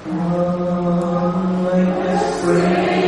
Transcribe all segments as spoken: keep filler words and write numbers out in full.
Come, let us pray.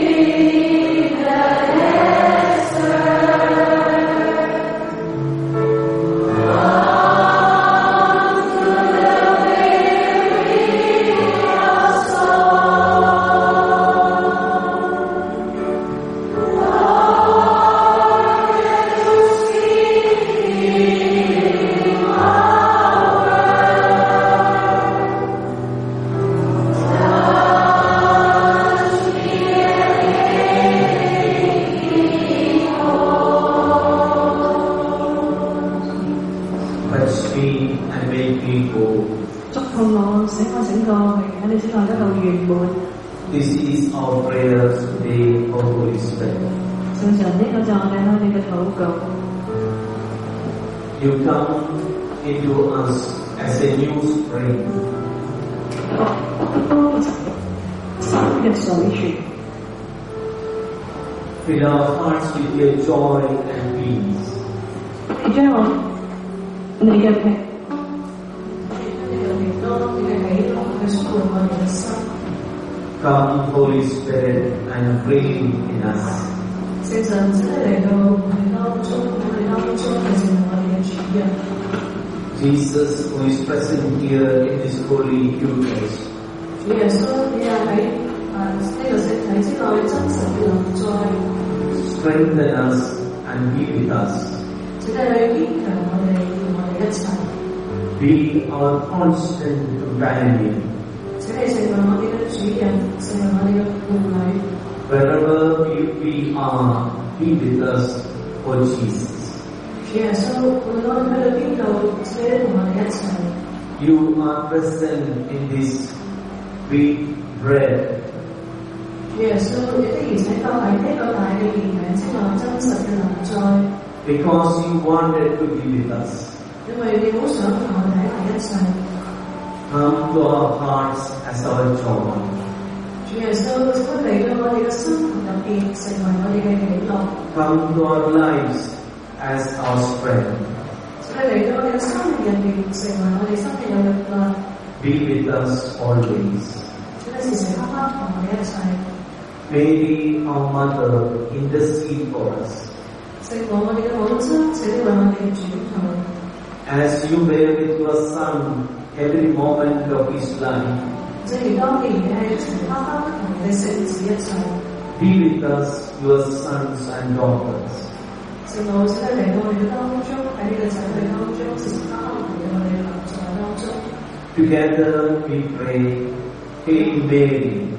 This is our prayer today, O Holy Spirit. You come into us as a new spring. Fill our hearts with your joy and peace. Come, Holy Spirit, and reign in us. Jesus, who is present here in this holy Eucharist, strengthen us and be with us. Be our constant companion. Wherever we, we are, be with us, O Jesus. You are present in this sweet bread. Because you wanted to be with us. Come to our hearts as our joy. Come to our lives as our strength. Be with us always. May our Mother intercede for us. As you were with your Son every moment of his life, be with us, your sons and daughters. Together we pray, Hail Mary,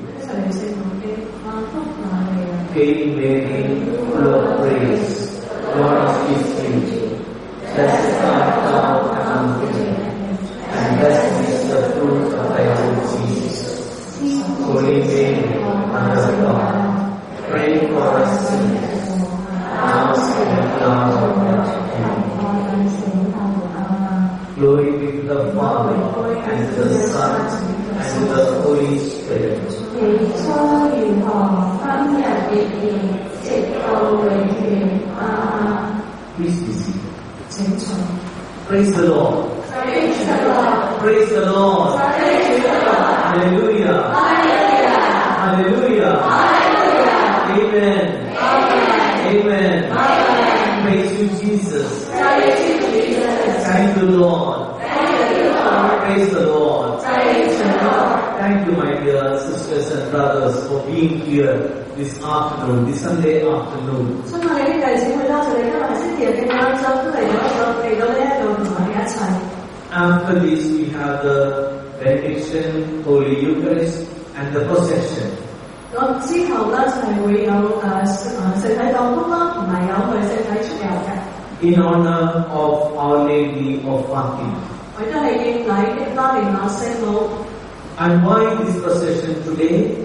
Hail Mary, full of grace, Lord is with you. Blessed art thou among women, and blessed is the fruit of thy womb, Jesus. Holy Mary, Mother of God, pray for us sinners, now and at the hour of our death. Amen. Glory be to the Father, and to the Son, and to the Holy Spirit. Please be seated. Praise the Lord. Praise the Lord. Praise the Lord. Praise the Lord. Hallelujah. Hallelujah. Hallelujah. Hallelujah. Amen. Amen. Amen. Praise you, Jesus. Praise you, Jesus. Thank you, Lord. Thank you, Lord. Praise the Lord. Praise the Lord. Thank you, my dear sisters and brothers, for being here this afternoon, this Sunday afternoon. After this, we have the benediction, Holy Eucharist, and the procession. In honor of Our Lady of Fatima. And why this procession today?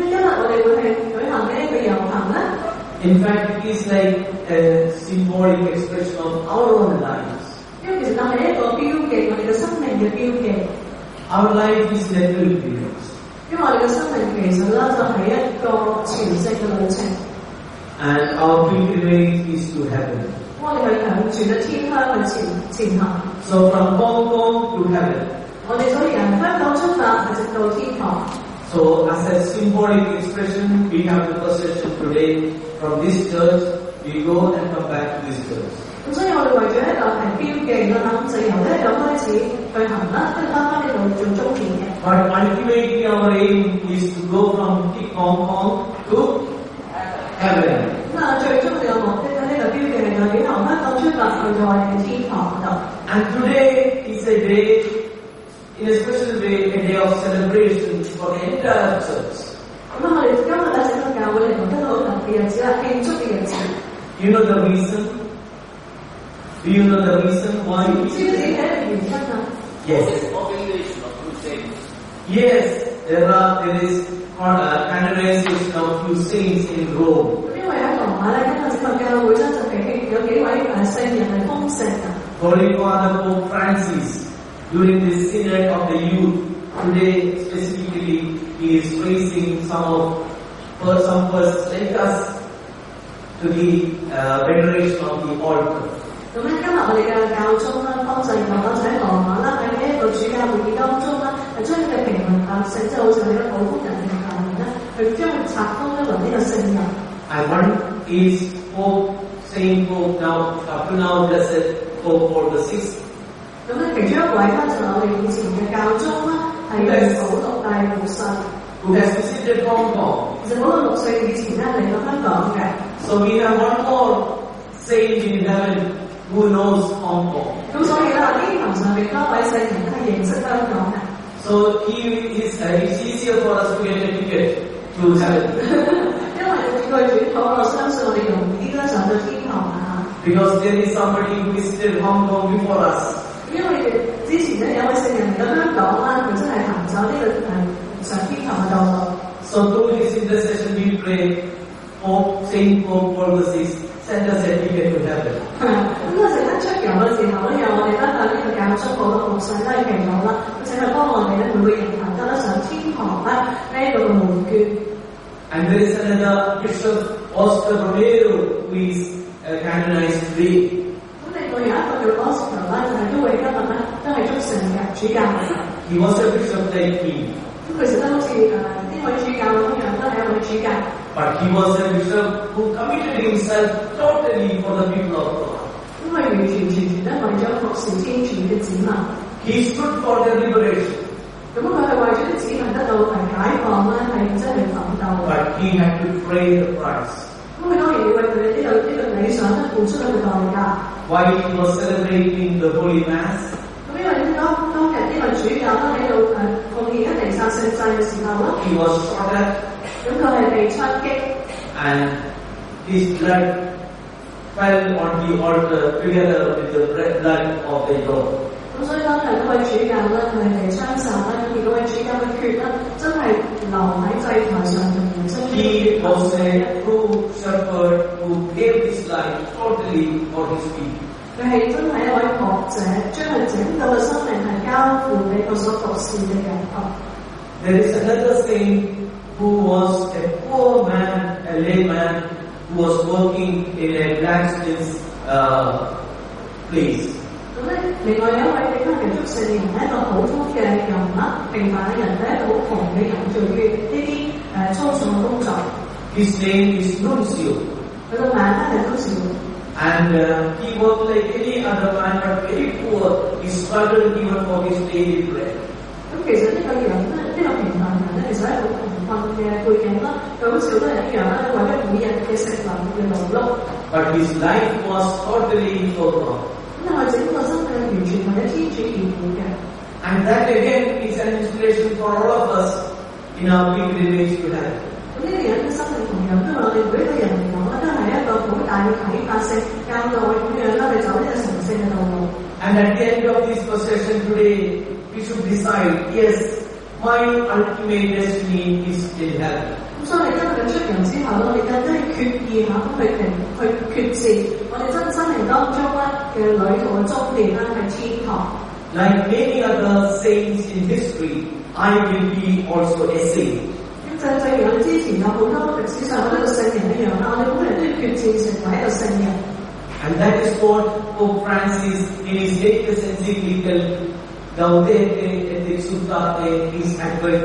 In fact, it is like a symbolic expression of our own lives. Our life is a pilgrimage. And our pilgrimage is to heaven. So from Hong Kong to heaven. So, as a symbolic expression, we have the procession today from this church. We go and come back to this church. 咁所以我哋為咗一個係標記啦，咁就由呢度開始去行啦，跟住翻返呢度做終點嘅。 But ultimately, our aim is to go from Hong Kong to heaven. 咁啊，最終嘅目的咧，呢個標記係代表由香港出發去到我哋嘅天堂度。 And today is a day, in a special way, a day of celebration for the entire church. 咁啊，我哋今日咧整個教會嚟講一個好特別嘅日子啦，慶祝嘅日子。 You know the reason? Do you know the reason why? 知唔知係一個原因啊？ Yes. Organization of crusades. Yes, there are there is uh, canonization of few saints in Rome. 因為喺羅馬咧，今日整個教會咧就係有幾位誒聖人係封聖嘅。 Holy Father Pope Francis, during the Synod of the Youth, today specifically, he is raising some of for some persons like us to the uh, veneration of the altar. 咁咧，今日我哋嘅教宗啦，方濟各啦，就喺羅馬啦，喺呢一個主教會議當中啦，係將呢個平民百姓，即係好似你嘅普通人嘅下面咧，去將佢冊封咧為呢個聖人。 And one is Pope Saint Pope now, up to now, blessed Pope Paul the Sixth. 咁咧，其中一位咧就係我哋以前嘅教宗啦，係保祿大元帥。 Who has visited Hong Kong. 其實保祿六歲以前咧嚟到香港嘅。 So we have one more saint in heaven who knows Hong Kong. 咁所以咧，天堂上面多位聖人都係認識香港嘅。 So he is, uh, it's easier for us to get a ticket to heaven. 因為佢轉土，我相信我哋容易啲咧上到天堂啊。 Because there is somebody who visited Hong Kong before us. 因為之前咧有位聖人嚟到香港啦，佢真係行走呢個誒上天堂嘅道路。 So through his intercession we pray, Pope Saint Pope Paul the Sixth, send us a ticket to heaven. 咁嗰陣咧出遊嘅時候咧，有我哋咧向呢個教宗保祿六世咧祈禱啦，請佢幫我哋咧每個人行得咧上天堂咧呢一個嘅門券。 And there is another Bishop Oscar Romero who is uh, canonized today. 咁另外有一個叫 Oscar 咧，就係都會今日咧都係祝聖嘅主教。 He was a bishop like me. 咁其實都好似誒呢位主教咁樣，都係一位主教。 But he was a bishop who committed himself totally for the people of God. 因為完全全全咧為咗服侍天主嘅子民。 He stood for their liberation. 咁佢係為咗啲子民得到係解放咧，係真係奮鬥。 But he had to pay the price. 咁佢當然要為佢哋呢個呢個理想咧付出佢嘅代價。 While he was celebrating the Holy Mass, 咁因為當當日呢個主教咧喺度誒奉獻一彌撒聖祭嘅時候咧， he was shot at 咁佢係被槍擊， and his blood fell on the altar together with the blood of the Lord. 咁所以當日嗰位主教咧佢係被槍殺啦，咁而嗰位主教嘅血咧真係流喺祭台上面，真係 He was a true shepherd who gave his life totally for his people. 佢係真係一位學者，將佢整個嘅生命係交付俾佢所服侍嘅人。 There is another saint who was a poor man, a layman, who was working in a blacksmith's uh, place. 咁咧，另外有一位比較嘅祝聖人係一個普通嘅人物，平凡嘅人係一個好窮嘅人，做嘅呢啲誒粗重嘅工作。 His name is Nuncio. 佢個名咧係都是。 And uh, he worked like any other man, but very poor. He struggled even for his daily bread. 咁其實呢個人咧，呢、這個平凡人咧，其實係一個貧困嘅背景啦。佢好似好多人一樣啦，為咗每日嘅食糧嘅勞碌。 But his life was totally for God. 咁但係整個生命完全為咗天主而活嘅。 And that again is an inspiration for all of us in our pilgrimage to heaven. 咁呢個人嘅生命同樣對我哋每一個人嚟講咧，都係一個好大嘅啟發性，教導我哋點樣咧去走呢個神聖嘅道路。 And at the end of this procession today, we should decide, yes, my ultimate destiny is in heaven. 咁所以今日嘅出遊之後咧，我哋更加要決意下咁去定去決志，我哋真生命當中咧嘅旅途嘅終點咧係天堂。 Like many other saints in history, I will be also a saint. 就正如我哋之前有好多歷史上好多個聖人一樣啦，我哋每人都要決志成為一個聖人。 And that is what Pope Francis in his latest encyclical Gaudete et exultate is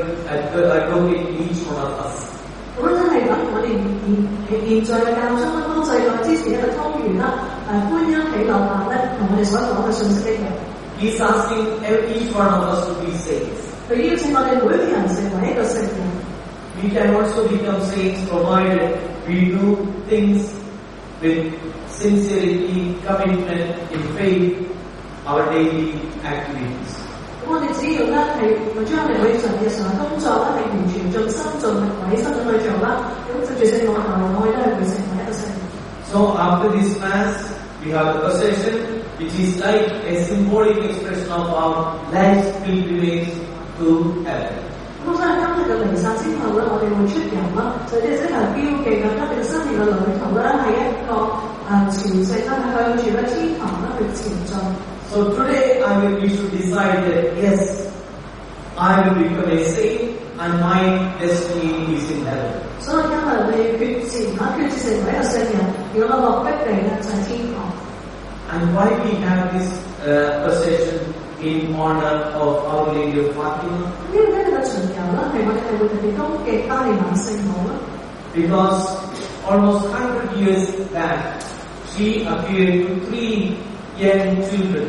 advocate each one of us. 咁真係咁，我哋現現在嘅教宗咧，當祭禮之前一個湯圓啦，誒觀音喜樂辦咧，同我哋所講嘅信息一樣。 He's asking each one of us to be saints. 佢邀請我哋每一個人成為一個聖人。 We can also become saints provided we do things with sincerity, commitment, in faith, our daily activities. 咁我哋只要咧係將我哋每日日常嘅工作咧係完全盡心盡力委身咁去做啦，咁藉住聖母嘅愛，我哋都係會成為一個聖人。 So after this mass, we have the procession, which is like a symbolic expression of our life's pilgrimage to heaven. 咁所以今日嘅彌撒之後咧，我哋會出遊啦，就即係即係標記緊今日新年嘅旅途咧係一個誒朝聖啦，係向住咧天堂啦去前進。 So today I will, we should decide that yes, I will become a saint and my destiny is in heaven. 所以今日你決志嚇決志成為一個聖人，而我嘅目的地咧就係天堂。 And why we have this uh, procession in honor of Our Lady of Fatima? 呢個今日嘅巡遊咧係我哋係會特別恭敬巴利瑪聖母啦。 Because almost one hundred years back, she appeared to three young children,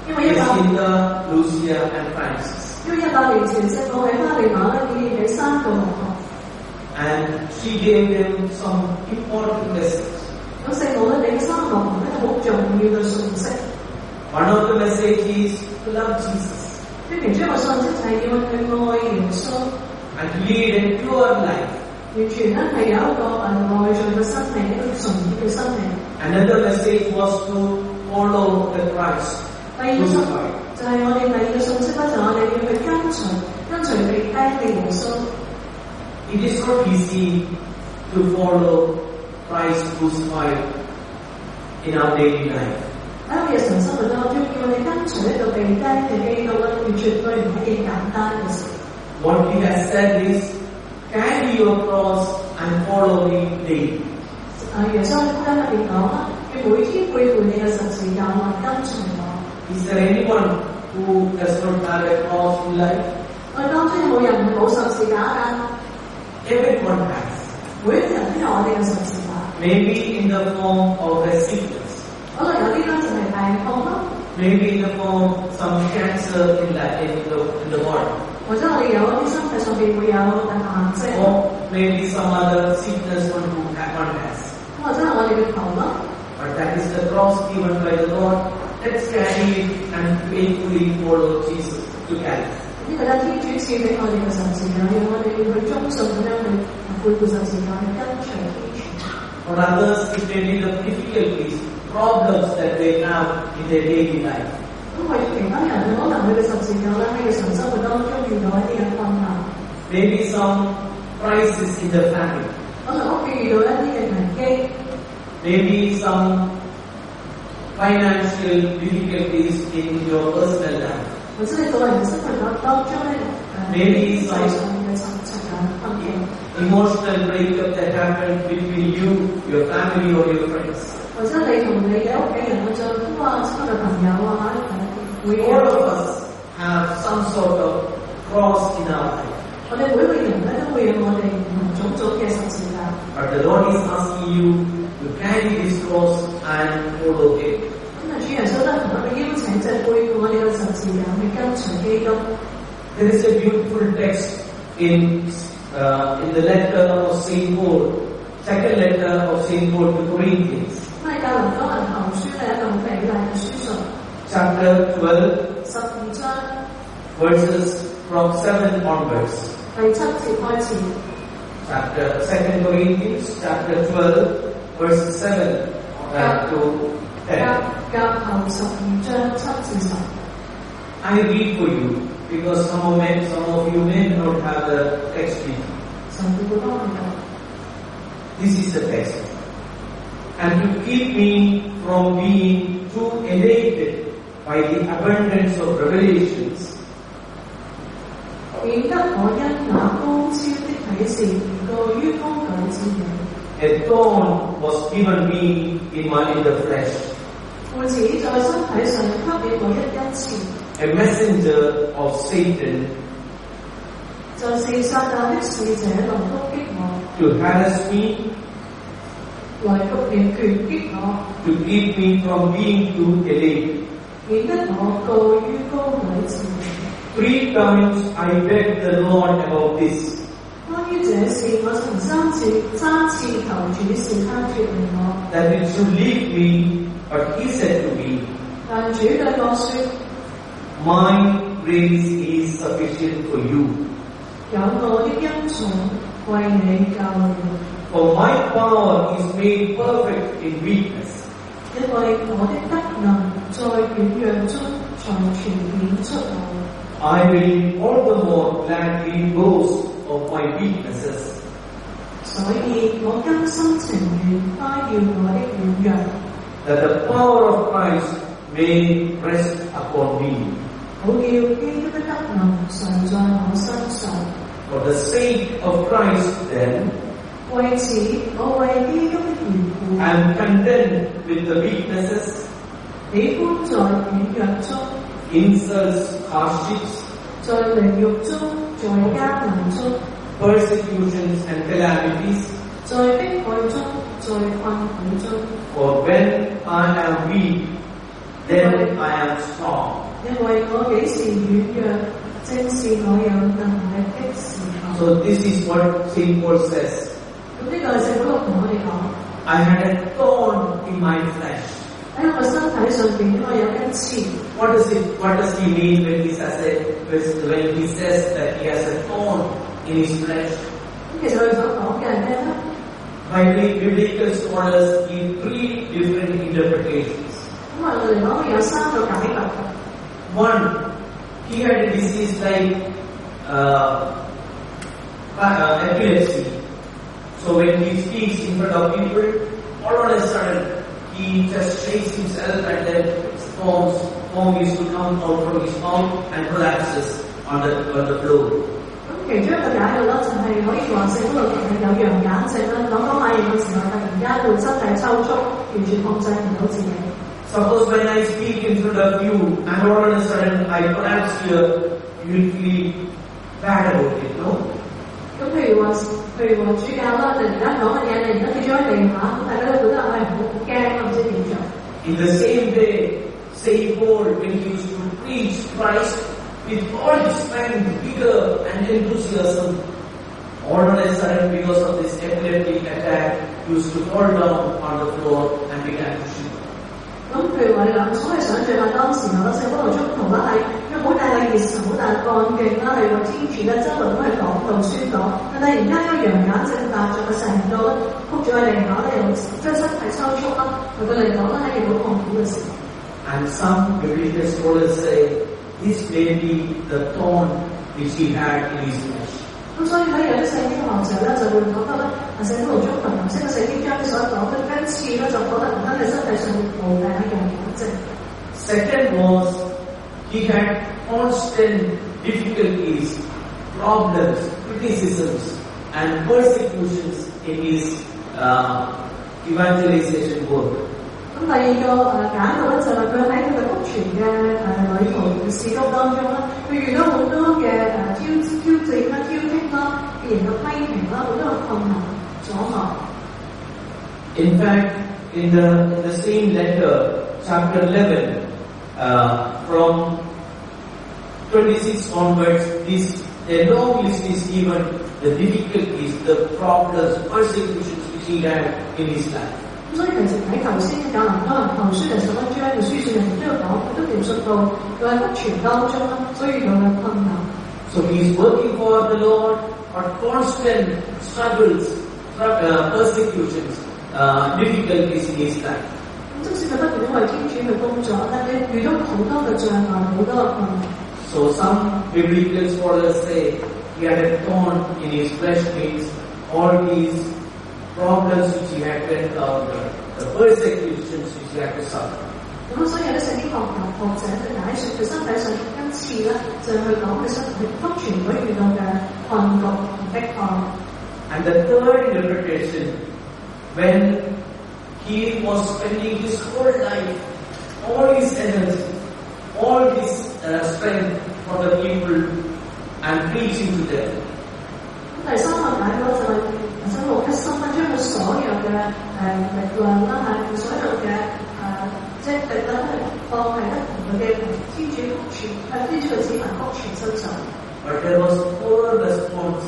Jacinta, Lucia, and Francis. 因為一百年前聖母喺巴利瑪咧已經俾三個學童。 And she gave them some important lessons. 咁聖母咧俾三個學童一個好重要嘅信息。 One of the messages is to love Jesus. 呢其中一個信息就係要去愛耶穌 and to lead a pure life. 完全咧係有一個誒內在嘅生命，一個純潔嘅生命。 Another message was to follow the Christ. 第二個信就係我哋第二個信息咧，就係我哋要去跟隨跟隨被釘嘅耶穌。 It is not easy to follow Christ crucified in our daily life. 喺我哋日常生活當中，叫我哋跟隨一個被釘嘅基督咧，佢絕對唔係一件簡單嘅事。 What he has said is, carry your cross and follow me daily. 誒，耶穌喺福音入邊講啦，要每天背負你嘅十字架來跟隨我。 Is there anyone who does not have a cross in life? 我哋當中有冇人係冇十字架㗎？ Everyone has. 每一個人都有我哋嘅十字架。 Maybe in the form of a sickness. 可能有啲咧就係病痛啦。 Maybe in the form of some cancer in the, in the, in the body. 或者我哋有一啲身體上邊會有誒癌症。 Or maybe some other sickness one who one has. 或者係我哋嘅頭啦。 But that is the cross given by the Lord. Let's carry it and faithfully follow Jesus to carry it. 呢個咧天主賜俾我哋嘅十字架，要我哋要去忠信咁樣去背負十字架，去跟隨天主。 For others, it may be the difficulties, problems that they have in their daily life. 咁為其他人可能佢嘅十字架咧喺日常生活當中遇到一啲嘅困難。 Maybe some crisis in the family. 可能屋企遇到一啲嘅危機。 Maybe some financial difficulties in your personal life. 或者你個人生活當中咧誒經濟上面嘅層層嘅困境。 Emotional breakup that happened between you, your family, or your friends. 或者你同你嘅屋企人嘅丈夫啊、親嘅朋友啊，會 All of us have some sort of cross in our life. 我哋每個人咧都會有我哋唔同種種嘅十字架。 But the Lord is asking you to carry this cross and follow Him. 咁啊，主耶穌咧同我哋邀請，即係背負我哋嘅十字架去跟隨基督。 There is a beautiful text in uh, in the letter of Saint Paul, second letter of Saint Paul to Corinthians. 咁喺教林多人後書咧一個好美麗嘅書信。 Chapter twelve, 十二章 verses from seven onwards. 第七節開始。 Chapter Second Corinthians, chapter twelve, verses seven uh, to ten. 甲後十二章七至十。 I read for you because some of, men, some of you may not have the text with you. 神會幫你講。 This is the text. And to keep me from being too elated by the abundance of revelations, 免得我因那高超的啟示而過於高舉之人。 a thorn was given me in my in the flesh, 故此在身體上給了我一根刺， a messenger of Satan 就是撒旦的使者來攻擊我， to harass me, 來局面拳擊我， to keep me from being too elate. 免得我過於高舉自己。 Three times I begged the Lord about this. 關於這事，我曾三次三次求主是他決定我， that it should leave me, but he said to me, 但主對我說： my grace is sufficient for you, 有我的恩寵為你夠了， for my power is made perfect in weakness. 因為我的德能在軟弱中才全顯出來。 I will all the more gladly boast of my weaknesses, 所以我甘心情願誇耀我的軟弱， that the power of Christ may rest upon me. 好叫基督的德能常在我身上。 For the sake of Christ, then, 為此，我為基督的緣故， I am content with the weaknesses, 喜歡在軟弱中， insults, hardships, 在凌辱中，在艱難中， persecutions, and calamities. 在迫害中，在困苦中。 For when I am weak, then I am strong. 因為我幾時軟弱，正是我有能力的時候。 So this is what Saint Paul says. 咁呢個係聖保祿同我哋講。 I had a thorn in my flesh. 喺我身體上邊，因為有根刺。 What does it? What does he mean when he says it, when he says that he has a thorn in his flesh? 咁其實佢所講嘅係咩咧？ Bible- Biblical scholars give three different interpretations. 咁啊，我哋講佢有三個解法。 One, he had a disease like uh, uh, epilepsy. So when he speaks in front of people, all of a sudden he just shakes himself and then foams, foam used to come out from his mouth and collapses on the on the floor. 咁其中一個解法咧，就係可以話聖保祿係有羊癇症啦，講講下嘢嘅時候，突然間會身體抽搐，完全控制唔到自己。 Suppose when I speak in front of you and all of a sudden I collapse here, you feel bad about it, no? 咁譬如話，譬如話主教啦，突然間講嘅嘢，你而家跌咗喺地下，咁大家都覺得唉好驚啊，唔知點做。 In the same way, Saint Paul, when he used to preach Christ with all his strength, vigor and enthusiasm, all of a sudden because of this epileptic attack, he used to fall down on the floor and began to shake. 咁譬如話，你諗，所以想象下當時候咧，聖保祿宗徒咧係有好大嘅熱忱、好大嘅幹勁啦，係為天主咧周圍都係講道宣講，但突然間個羊癇症發作嘅成度咧，仆咗喺地下咧，又即係身體抽搐啦，對佢嚟講咧係一件好痛苦嘅事。 And some biblical scholars say this may be the thorn which he had in his flesh. 咁所以喺有啲聖經學者咧就會覺得咧，啊聖保祿宗徒頭先嘅聖經章所講嘅根刺咧，就覺得唔單係身體上無病嘅羊癇症。 Second was he had constant difficulties, problems, criticisms, and persecutions in his uh, evangelization work. 咁第二個誒解讀咧就係佢喺佢嘅福傳嘅誒旅途事工當中咧，佢遇到好多嘅誒挑挑戰啦、挑剔啦、別人嘅批評啦、好多嘅困難阻礙。 In fact, in the, in the same letter, chapter eleven, uh, from twenty-six onwards, this a long list is given the difficulties, the problems, persecutions which he had in his life. 所以其實喺頭先嘅《格林多人後書》第十一章嘅書信入面都有講，都描述到佢喺福傳當中啦，所以佢嘅困難。 So he is working for the Lord, but constant struggles, uh, persecutions, uh, difficulties in his life. 咁即使佢不斷因為天主去工作，但係遇到好多嘅障礙，好多嘅困難。 So some biblical scholars say he had a thorn in his flesh, means all these problems which he had to encounter, the persecutions which he had to suffer. 咁所以有啲聖經學學者就解説佢身體上今次咧，就係去講佢身體福傳所遇到嘅困局同迫害。 And the third interpretation, when he was spending his whole life, all his energy, all his uh, strength for the people and preaching to them. 咁第三個解嗰就係使路一心咧，將佢所有嘅誒力量啦，係所有嘅誒即係力量係放喺咧同佢嘅天主福傳誒天主嘅子民福傳身上。 But there was poor response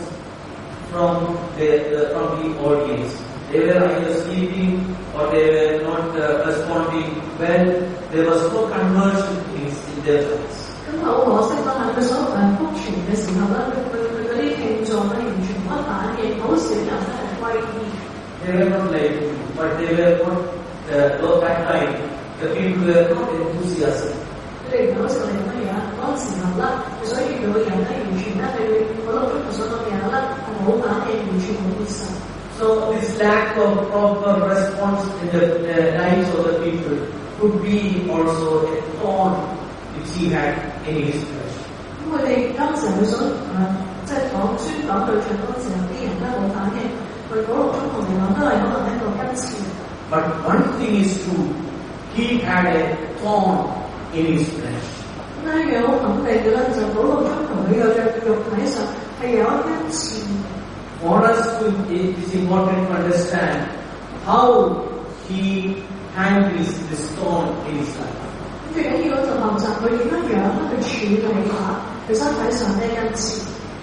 from the, the from the audience. They were either sleeping or they were not uh, responding when there was no conversion in, in their lives. 咁好可惜啦，喺佢所誒福傳嘅時候咧，佢佢嗰啲聽眾咧完全冇乜反應，好少人咧係歸依。 They were not late, but they were not. Uh, at that time, the people were not enthusiastic. 佢哋唔係好似我哋咁樣，嗰陣時候咧，所以遇到嘅人咧，完全咧對好多中國所講嘅人咧係冇反應，完全冇接受。 So this lack of proper response in the uh, lives of the people could be also a thorn which he had in his flesh. 咁佢哋當時佢所誒即係講宣講對象嗰陣時候，啲人咧冇反應，對嗰個中國嚟講都係可能一個根刺。 But one thing is true, he had a thorn in his flesh. 咁一樣好肯定嘅咧，就保羅中同佢嘅肉體上係有一根刺。 For us to, it is important to understand how he handles this thorn in his life. 最緊要就學習佢點樣樣去處理下佢身體上呢根刺。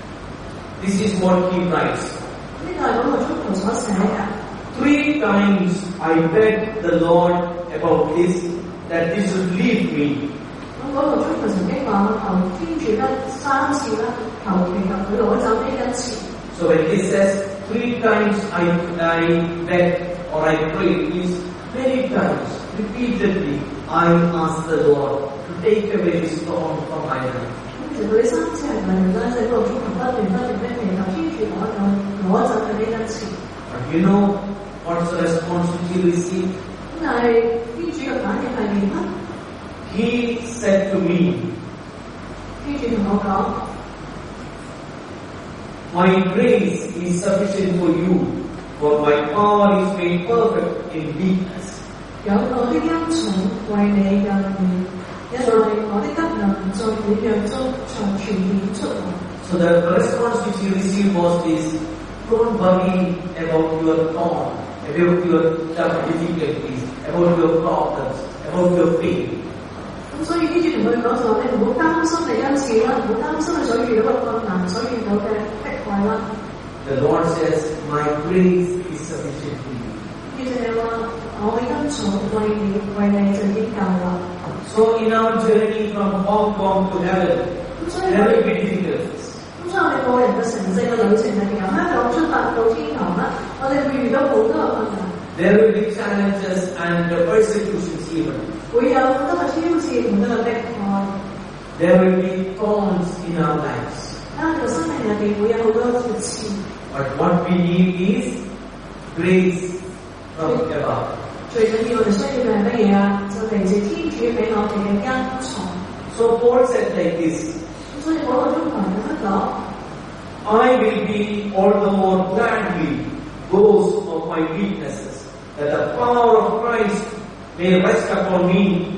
This is what he writes. 呢個係保羅中途所寫嘅。 Three times I begged the Lord about this, that this should leave me. 咁保羅中途曾經話求天主咧三次咧，求其求佢攞走呢根刺。 So when he says three times I, I begged or I prayed, means many times, repeatedly, I asked the Lord to take away this thorn from my life. 咁其實佢三次係咪咧？即係保羅中途不斷不斷咧祈求天主攞走攞走佢呢根刺。 But you know what's the response he received? 咁但係天主嘅反應係點咧？ He said to me, 天主同我講。 My grace is sufficient for you, for my power is made perfect in weakness. 有我的恩寵為你嘅義，因為我的德能在軟弱中從全顯出來。 So the response which he received was this: don't worry about your thorn, about your difficulties, about your problems, about your pain. 咁所以天主同佢講就話：你唔好擔心你恩賜啦，唔好擔心你所遇到嘅困難，所遇到嘅迫害啦。 The Lord says, "My grace is sufficient for you." 其實係話我嘅恩寵為你為你就已經夠啦。 So in our journey from Hong Kong to heaven, there will be difficulties. 咁所以我哋個人嘅成聖嘅旅程入邊，由香港出發到天堂啦，我哋會遇到好多嘅困難。 There will be challenges and persecutions even. 會有好多嘅挑戰，好多嘅迫害。 There will be thorns in our lives. 喺我哋嘅生命入邊會有好多嘅刺。 But what we need is grace from above. 最緊要我哋需要嘅係乜嘢啊？就嚟自天主俾我哋嘅恩寵。 So Paul said like this. 所以保羅中堂咁樣講 I will be all the more gladly boast of my weaknesses, that the power of Christ may rest upon me,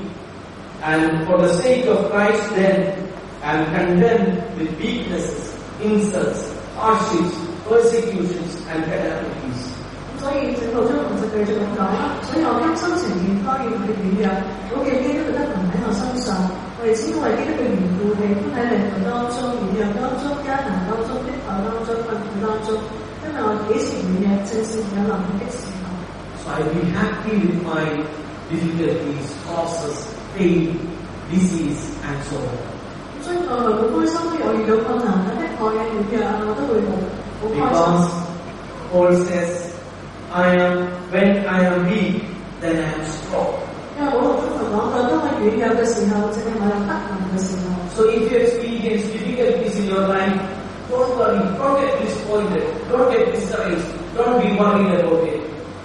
and for the sake of Christ then I am condemned with weaknesses, insults, hardships, persecutions and calamities. 所以整個中堂就繼續咁講啦。所以我甘心情願當然去軟弱，我嘅基督嘅德能喺我身上，為此為基督嘅緣故，喜歡喺靈途當中、軟弱當中、艱難當中、迫害當中、困苦當中，因為我幾時軟弱，正是有能力的時候。 So I be happy with my difficulties, crosses, pain, disease and so on. 所以我係好開心，我遇到困難啊、迫害啊、軟弱啊，我都會好好開心。 Because Paul says, I am, when I am weak, then I am strong. 因為保羅中途講過，當我軟弱嘅時候，正係我有德能嘅時候。 So if you experience difficulties in your life, don't worry, don't get disappointed, don't get discouraged, don't be worried about it.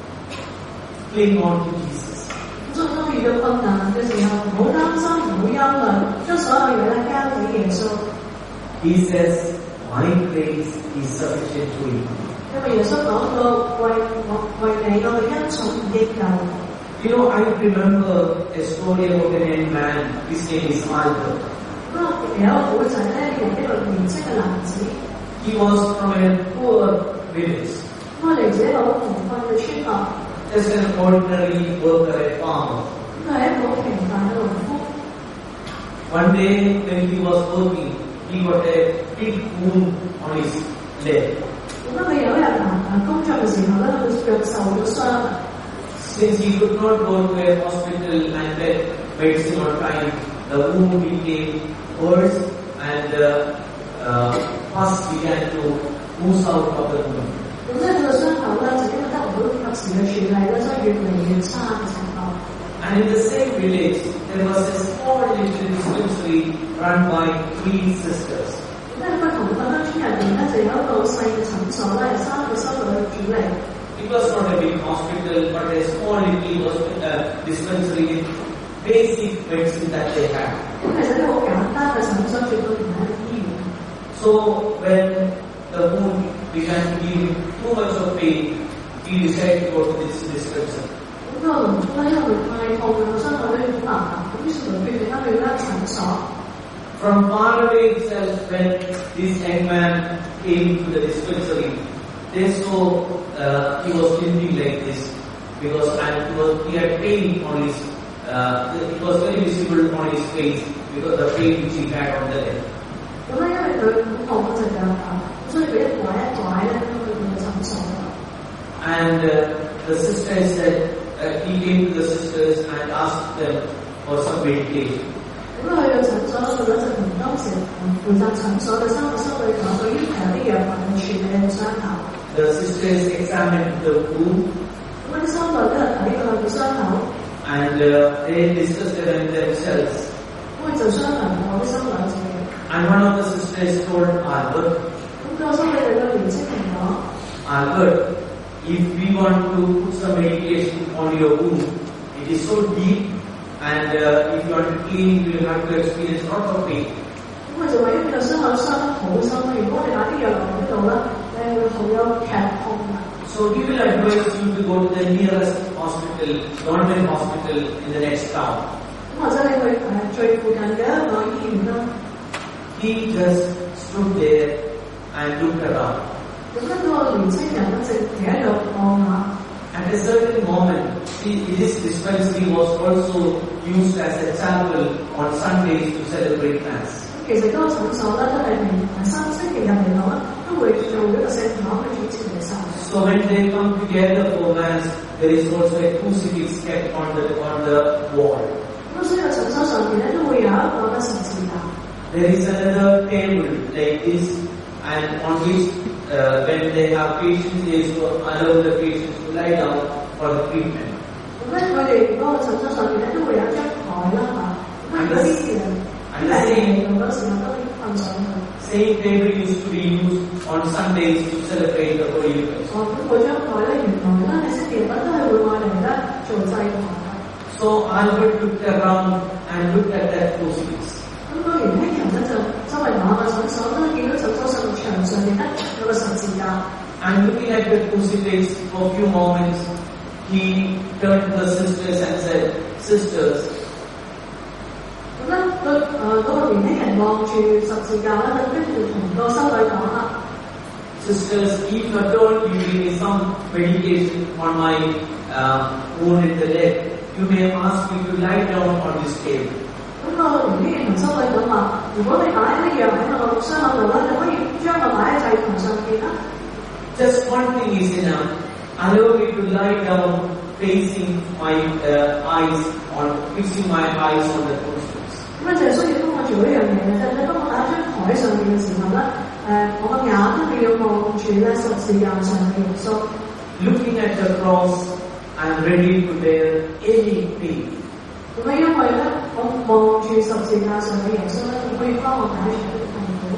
Cling on to Jesus. 所以當遇到困難嘅時候，唔好擔心，唔好憂慮，將所有嘢咧交俾耶穌。 He says, my grace is sufficient for you. 因為耶穌講到為我為你，我嘅恩寵已經夠。 You know, I remember a story about a young man. His name is Albert. 咁啊，有一個古仔咧，用一個年青嘅男子， He was from a poor village, 咁啊嚟自一個好窮困嘅村落， just an ordinary worker, a farmer. 咁係一個好平凡嘅農夫。 One day when he was working, he got a big wound on his leg. 咁啊，佢有一日行工作嘅時候咧，佢腳受咗傷。 Since he could not go to a hospital and get medicine on time, the wound became worse and uh, uh, pus began to ooze out of the wound. 咁即係佢個傷口咧，就因為得唔到及時嘅處理咧，所以越嚟越差嘅情況。 And in the same village, there was a small little dispensary run by three sisters. 咁喺不同嘅鄉村入邊咧，就有一個細嘅診所咧，有三個修女去主理。 It was not a big hospital, but a small little hospital, uh, dispensary with basic medicine that they had. 咁其實啲好簡單嘅診所，絕對唔係醫院。 So when the wound began to give him too much of pain, he decided to go to this dispensary. 咁個農夫咧，因為太痛啦，個傷口咧好麻煩，咁於是乎決定翻去間診所。 From far away itself, when this young man came to the dispensary, they saw uh, he was limping like this because and he, was, he had pain on his. Uh, it was very visible on his face because the pain which he had on the leg. 咁咧，因為佢好痛嗰隻腳啊，所以佢一拐一拐咧，咁去到診所。 And uh, the sisters said, uh, he came to the sisters and asked them for some medication. 咁去到診所嗰度咧，就同當時負責診所嘅三個修女講，佢應係有啲藥物去處理個傷口。 The sisters examined the wound 咁啲修女咧睇過個傷口， and uh, they discussed among themselves. 咁佢就商量我啲修女自己。 And one of the sisters told Albert, 咁個修女對個年青人講： Albert, if we want to put some medication on your wound, it is so deep, and uh, if you want to clean, you will have to experience a lot of pain. 咁佢就話：因為個傷口傷得好深，如果我哋擺啲藥落呢度咧，你會好有劇痛嘅。 So he will advise you to go to the nearest hospital, government hospital in the next town. 咁或者你去誒最附近嘅一個醫院啦。 He just stood there and looked around. 咁咧嗰個年青人咧就企喺度望下。 At a certain moment, see, this dispensary was also used as a chapel on Sundays to celebrate Mass. 其實嗰個診所咧都係平誒三星期入嚟講咧，都會做一個聖堂去主持彌撒。 So when they come together for Mass, there is also a crucifix kept on the on the wall. 咁所以個診所上邊咧都會有一個嘅十字架。 There is another table like this, and on which uh, when they have patients, they used to allow the patients to lie down for the treatment. 咁咧佢哋嗰個診所上邊咧都會有一張台啦嚇。咁如果啲人啲病人用嗰時候都可以瞓上去。 Same table used to be used on Sundays to celebrate the Holy Eucharist. 哦，咁嗰張台咧原來咧喺星期日都係會愛嚟咧做祭台。 So Albert looked around and looked at that crucifix. 咁個年輕人咧就周圍望下診所，都見到診所上牆上面咧有個十字架。 And looking at the crucifix for a few moments, he turned to the sisters and said, "Sisters." 咁咧個誒嗰個年輕人望住十字架咧，跟住同個修女講啦。 Sisters, if at all you give me some medication on my uh, wound in the leg, you may ask me to lie down on this table. 咁個年輕人同修女講話：如果你擺啲藥喺個傷口度咧，你可以將我擺喺祭台上邊啦。 Just one thing is enough. Allow me to lie down, facing my uh, eyes on, fixing my eyes on the crucifix. 咁咧就係需要幫我做一樣嘢嘅啫。你當我擺喺張台上邊嘅時候咧，誒我個眼都係要望住咧十字架上嘅耶穌。 Looking at the cross, I'm ready to bear any pain. 咁咧因為咧我望住十字架上嘅耶穌咧，可以幫我解除啲痛苦。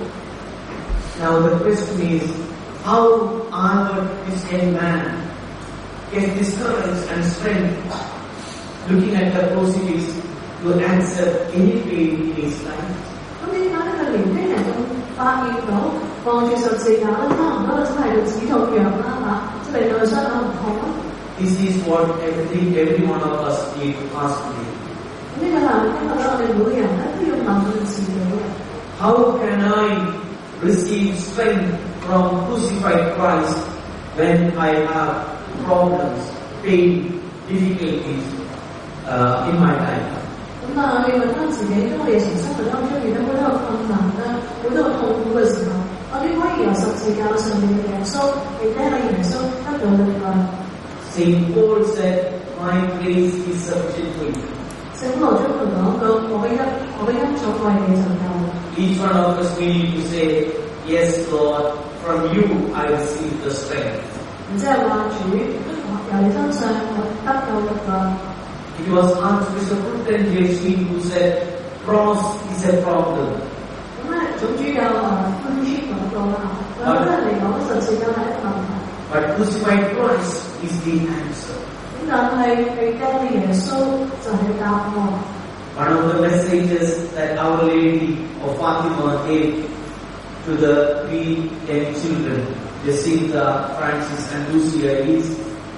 Now the question is, how Albert, this young man, gets this courage and strength, looking at the crucifix, to answer any pain in his life? 咁點解呢個年輕人咁發現到望住十字架咧，差唔多真係個止痛藥啦嚇，即係令到佢傷口唔痛咯？ This is what I think every one of us need to ask today. 呢個係今日咧，我哋每個人咧都要問我哋自己嘅。 How can I receive strength from crucified Christ when I have problems, pain, difficulties uh, in my life? 咁啊，我哋問翻自己，當我哋從生活當中遇到好多嘅困難啦，好多嘅痛苦嘅時候，我點可以由十字架上面嘅耶穌，並且喺耶穌得到力量？ Saint Paul said, "My grace is sufficient for you." 聖保羅中佢講到，我嘅恩，我嘅恩寵為你就夠。 Each one of us we need to say, "Yes, Lord, from you I receive the strength." 然之後話主，由你身上我得到力量。 It was Archbishop Fulton J. Sheen who said, "Cross is a problem." 咁咧，總主教啊，潘宣講過啦，對好多人嚟講，十字架係一個問題。 But crucified Christ is the answer. 咁但係被釘嘅耶穌就係答案。 One of the messages that Our Lady of Fatima gave to the three young children, Jacinta, Francis, and Lucia, is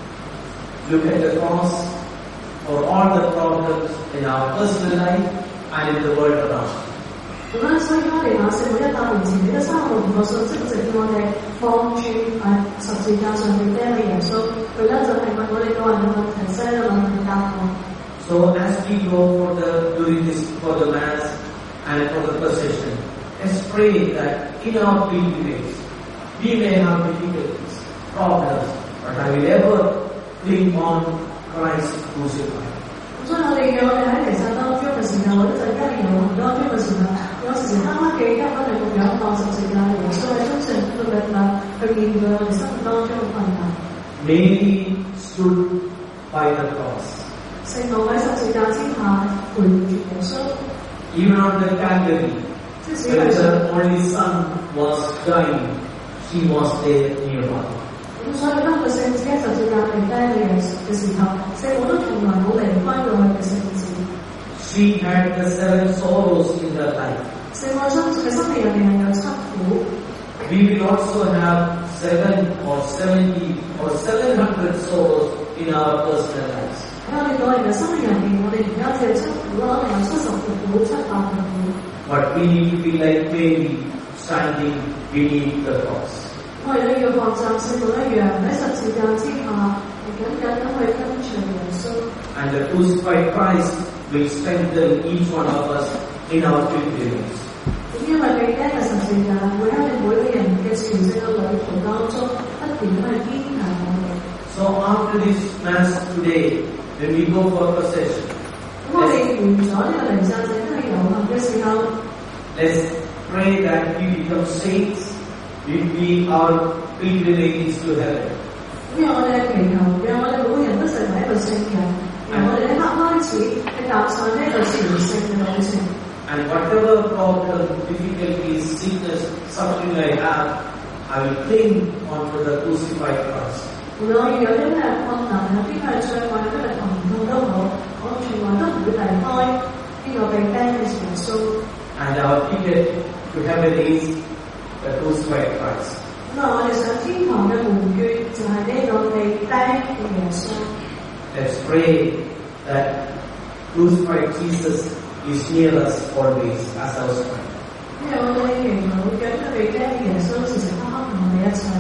look at the cross for all the problems in our personal life and in the world around. 咁咧，所以我哋馬聖母一百年前俾咗三個唔個信息，就叫我哋望住喺十字架上面釘嘅耶穌，佢咧就係問我哋個人嘅問題，即係問題答案。 So as we go for the during this for the mass and for the procession, let's pray that in our pilgrimage we may have difficulties, problems, but I will ever cling on Christ crucified. 所以我哋嘅我哋喺彌撒當中嘅時候，或者陣間嘅遊行當中嘅時候，有時刻刻記得我哋牧養當十字架嘅耶穌喺身上嘅力量，去面對我哋生活當中嘅困難。 Mary stood by the cross. 聖母喺十字架之下陪住耶穌。 Even on the Calvary, 即使 when 係 the only son was dying, she was there nearby. 咁所以當個聖子喺十字架被釘嘅嘅時候，聖母都從來冇離開過佢嘅聖子。 She had the seven sorrows in her life. 聖母生嘅生命入邊係有七苦。 We will also have seven or seventy or seven hundred sorrows in our personal lives. 喺我哋個人嘅生命入邊，我哋而家只有七苦啦，我哋有七十個苦、七百個苦。 But we need to be like Mary, standing beneath the cross. 我哋都要學習聖母一樣喺十字架之下，緊緊咁去跟隨耶穌。 And the crucified Christ will strengthen each one of us in our pilgrimage. 因為被釘嘅十字架會喺我哋每個人嘅全世嘅旅途當中不斷咁去堅強我哋。 So after this mass today, when we go for procession, 咁我哋完咗呢個彌撒祭都係遊行嘅時候， let's pray that we become saints. We be our pilgrimages to heaven. 咁讓我哋祈求，讓我哋每個人都成為一個聖人，讓我哋一刻開始去踏上呢個朝聖嘅旅程。 And whatever problem, difficulties, sickness, suffering I have, I will cling onto the crucified Christ. 無論我有啲咩困難，有啲咩障礙，有啲咩疼痛都好，我從來都唔會離開呢個被釘嘅耶穌。 And our ticket to heaven is the crucified Christ. 咁啊，我哋上天堂嘅門券就係呢個被釘嘅耶穌。 Let's pray that crucified Jesus is near us always as our strength. 因為我哋祈禱，讓佢被釘嘅耶穌時時刻刻同我哋一齊。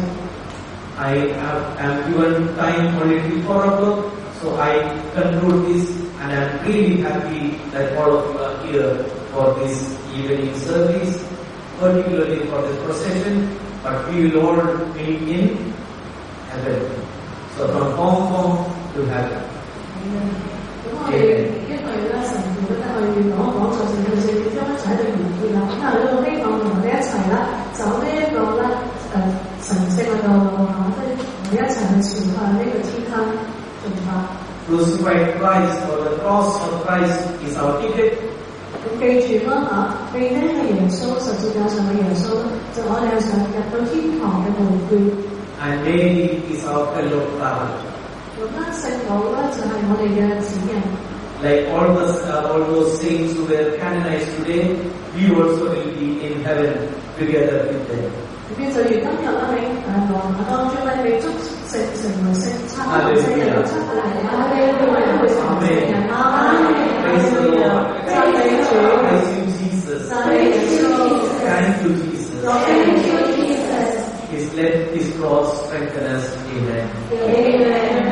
I have am given time only till four o'clock, so I conclude this, and I am really happy that all of you are here for this evening service, particularly for this procession, but we will all meet in heaven. So from Hong Kong to heaven. 咁我哋因為咧神父都得去講講座聖嘅聖經，將一齊喺度完結啦。咁啊，都希望同我哋一齊啦，走呢一個咧誒神聖嘅道路嚇，即係我哋一齊去傳向呢個天鄉進發。 Crucified Christ or the cross of Christ is our ticket. 咁記住啦嚇，被釘嘅耶穌，十字架上嘅耶穌，就我哋係上入到天堂嘅門券。 And Mary is our fellow traveler. 咁咧聖母咧就係我哋嘅指引。 Like all those uh, all those saints who were canonized today, we also will be in heaven together with them. 咁就如今日咧喺誒羅馬當中咧被祝聖成為聖差唔多聖人有七 Praise the Lord. Praise you, Jesus. Thank you, Jesus. His let His cross strengthen us. Amen. Amen.